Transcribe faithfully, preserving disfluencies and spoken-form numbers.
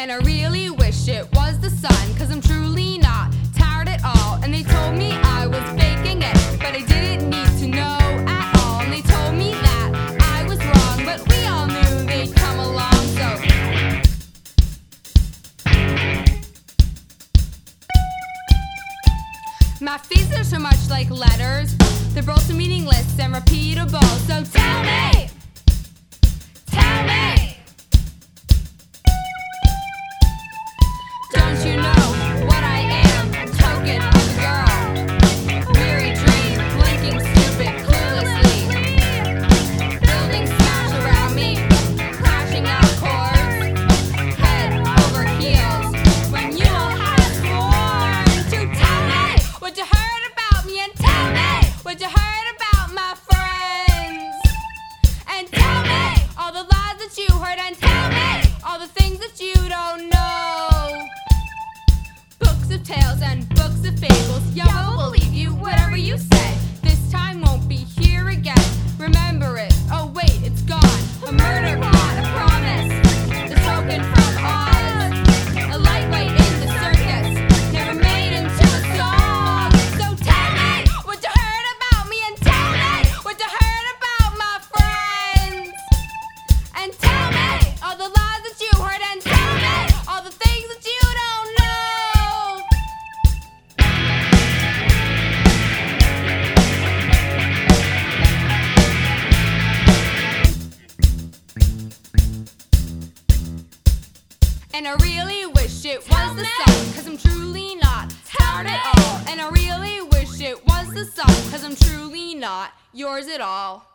And I really wish it was the sun, cause I'm truly not tired at all. And they told me I was faking it, but I didn't need to know at all. And they told me that I was wrong, but we all knew they'd come along. So my fees are so much like letters, they're both so meaningless and repeatable. So tell me, tell me, don't you know what I am? A token of a girl, weary dream, blinking stupid cluelessly, building smash around me, crashing out chords, head over heels. When you all had sworn to tell me what you heard about me, and tell me what you heard about my friends, and tell me all the lies that you heard, and tell me all the things that you don't know. Books of tales and books of fables, yeah, we'll believe you, whatever you say. This time won't be here again. Remember it, oh wait, it's gone. A murder plot, a promise, the token from Oz, a lightweight in the circus, never made into a song. So tell me what you heard about me, and tell me what you heard about my friends, and tell me all the lies that you heard, and tell me all the things that you don't know. And I really wish it was the sun, cause I'm truly not tired at all. And I really wish it was the sun, cause I'm truly not yours at all.